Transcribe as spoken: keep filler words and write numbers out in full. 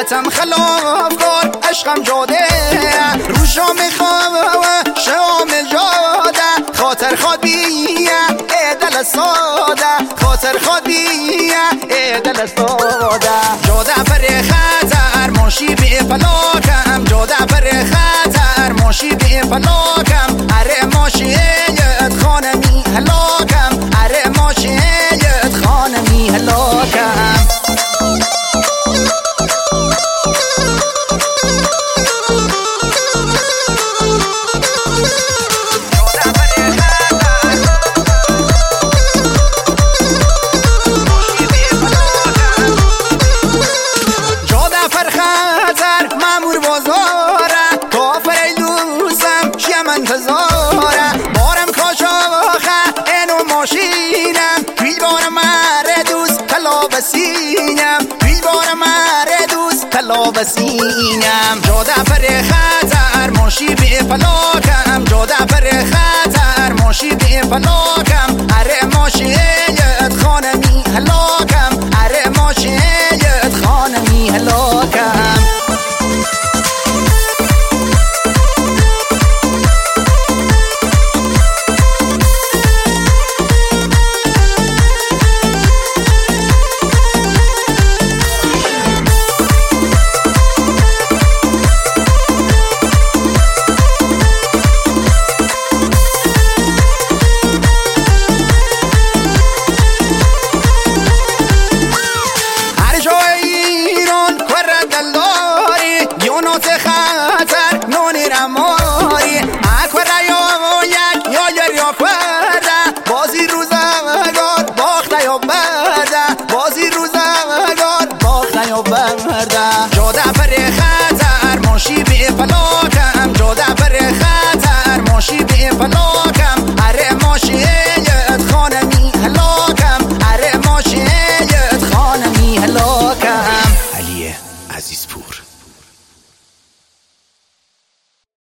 نیتم خلاف کن عشقم جاده رو شام خواه شامل جاده خاطر خود بیا ای دل ساده خاطر خود بیا ای دل ساده جاده پر خطر ماشی بی فلاکم جاده پر خطر ماشی بی فلاکم اره ماشی خانمی هلاکم اره ماشی خانمی هلاکم انتظاره بارم کاشاخه اینو ماشینم توی بار مره دوست طلا بسینم توی بار مره دوست طلا بسینم جاده پر خطر ماشی بی فلاکم جاده پر خطر ماشی بی فلاکم اره ماشی خانمی هلاکم اره ماشی خانمی هلاکم خطر نونی رماری اکبر یا یک یا یر یا فرده بازی روزگار باخته یا برده بازی روزگار باخته یا برده جاده پر خطر ماشی بی فلاکم جاده پر خطر ماشی بی فلاکم اره ماشی خانمی هلاکم